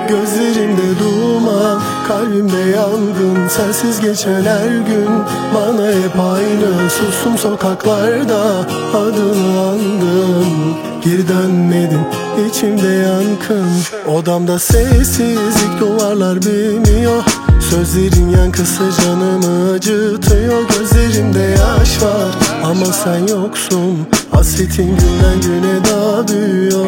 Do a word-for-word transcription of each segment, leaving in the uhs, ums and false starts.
Gözlerimde duman, kalbimde yangın. Sensiz geçen her gün bana hep aynı. Sustum sokaklarda, adını andım. Geri dönmedin, içimde yankın. Odamda sessizlik, duvarlar bilmiyor. Sözlerin yankısı canımı acıtıyor. Gözlerimde yaş var ama sen yoksun. Hasretin günden güne daha büyüyor.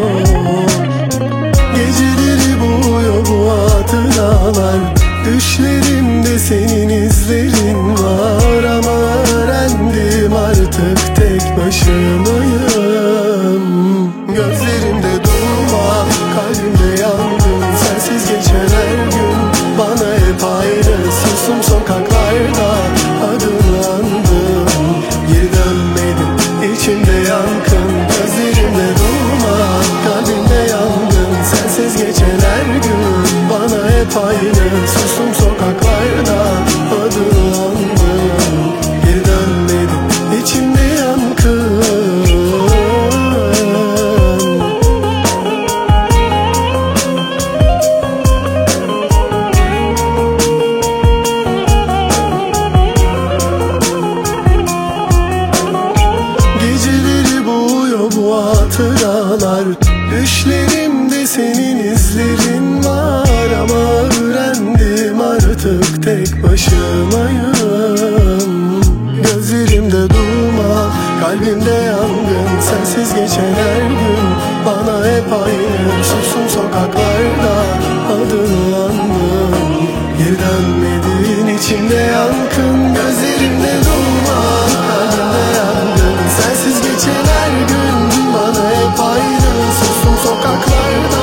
Geceleri boğuyor bu hatıralar. Düşlerimde senin izlerin var. Ama öğrendim artık tek başımayım. Gözlerimde duman, kalbimde yangın. Sensiz geçen her gün bana hep ayrı. Sustum sokaklarda, adını andım. Geri dönmedim, içimde yankın. Gözlerimde duman, kalbimde yangın. Sensiz geçen her gün bana hep aynı. Sustum sokaklarda, adını andım. Geri dönmedim, içimde yankın. Geceleri boğuyor bu hatıralar. Düşlerimde senin izlerin var. Ama öğrendim artık tek başımayım. Gözlerimde duman, kalbimde yangın. Sensiz geçen her gün bana hep aynı. Sustum sokaklarda, adını andım. Geri dönmedin, içimde yankın. Gözlerimde duman, kalbimde yangın. Sensiz geçen her gün bana hep aynı. Sustum sokaklarda,